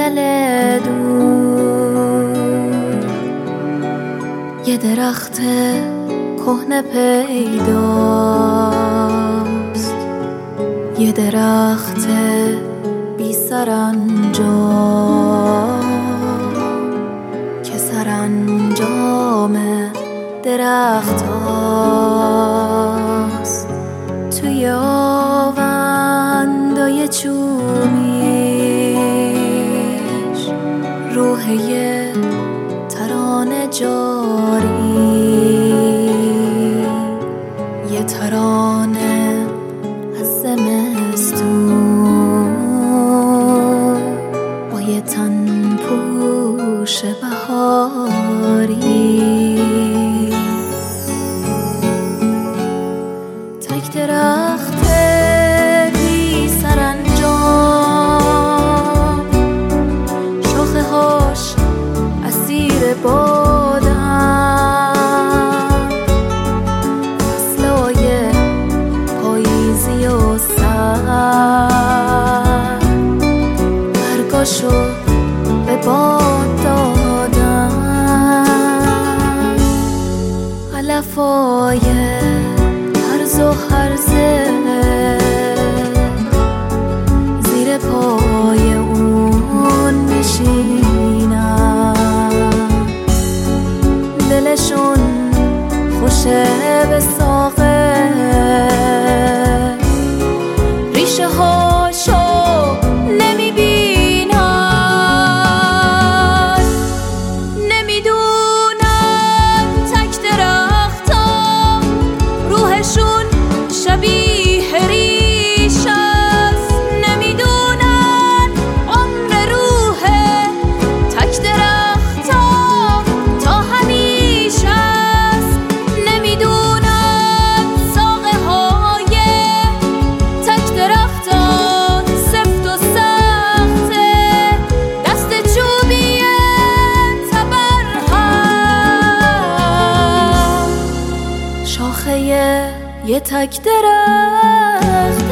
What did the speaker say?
دل دور یه درخت کهنه پیداست، یه درخت بی سرانجام که سرانجام درخت هاست. توی آوندای چوبیش روح یه ترانه جاری، یه ترانه از زمستون با یه تن پوش بهاری. تک درخت بی سرانجام، شاخه هاش اسیر بادن، فصلای پاییزی و سر برگاشو به باد دادن. علفای هرز و هرزه زیر پای اون نشینن، دلشون خوشه به ساقه، ریشه هاشو نمیبینن، نمیدونن تک درختم روحشون شبیه ریش است، نمیدونن عمر روح تک درختم تا همیشه است، نمیدونن ساقه های تک درختم سفت و سخته، دست چوبی تبرهم، شاخه یه تک درخت